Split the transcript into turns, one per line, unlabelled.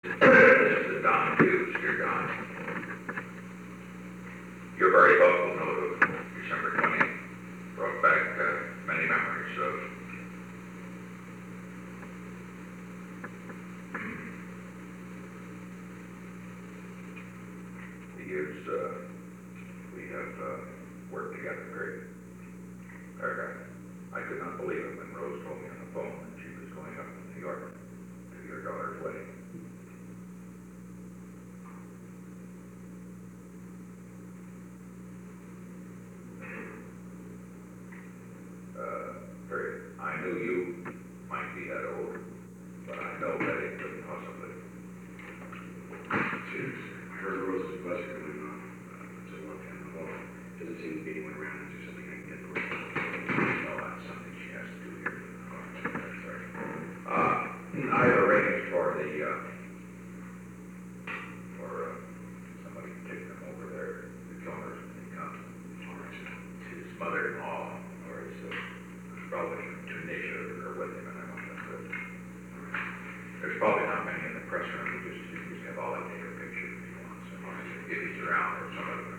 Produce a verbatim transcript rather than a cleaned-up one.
This is Don Hughes. You're Don. Your very vocal note of December twentieth brought back uh, many memories of the years uh, we have uh, worked together. Very, very, I could not believe it when Rose told me on the phone that she was going up to New York to your daughter's wedding. Uh, very, I knew you might be that old, but I know that it couldn't possibly.
Jeez, I heard Rose's bus going off. Uh, it's a walk down the hall. Doesn't seem to be anyone around. Is there something I can get for her?
No, that's something she has to do here. Oh, sorry. Uh, I have arranged for the, uh, for, uh, somebody to take them over there, the Kilmers, when they come.
All right, sir.
His mother-in-law, or his, uh, probably Tunisia or with him, and I want them to. There's probably not many in the press room. You just, you just have all that take a picture if you want. So if he's around or somebody.